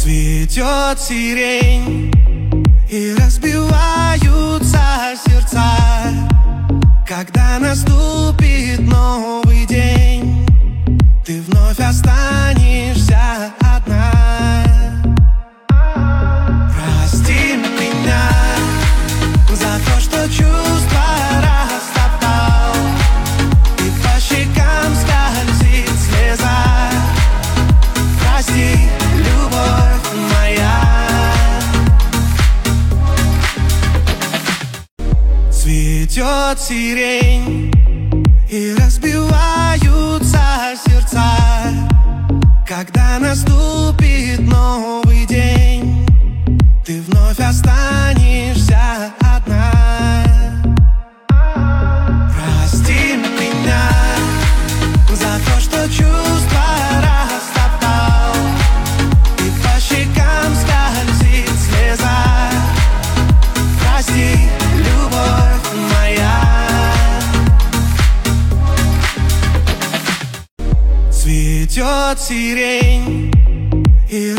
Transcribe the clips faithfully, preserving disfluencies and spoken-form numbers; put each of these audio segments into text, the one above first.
Цветет сирень, и разбиваются сердца, когда наступит новый день, ты вновь останешься одна. Прости меня за то, что чувства растоптал, и по щекам скользит слеза. Прости, любовь моя. Цветет сирень, и разбиваются сердца, когда наступит новый день, ты вновь останешься одна. Прости меня за то, что чувства растоптал, и по щекам скользит слеза. Прости, любовь моя. Цветет сирень, и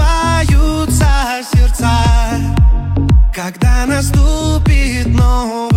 разбиваются сердца, когда наступит новый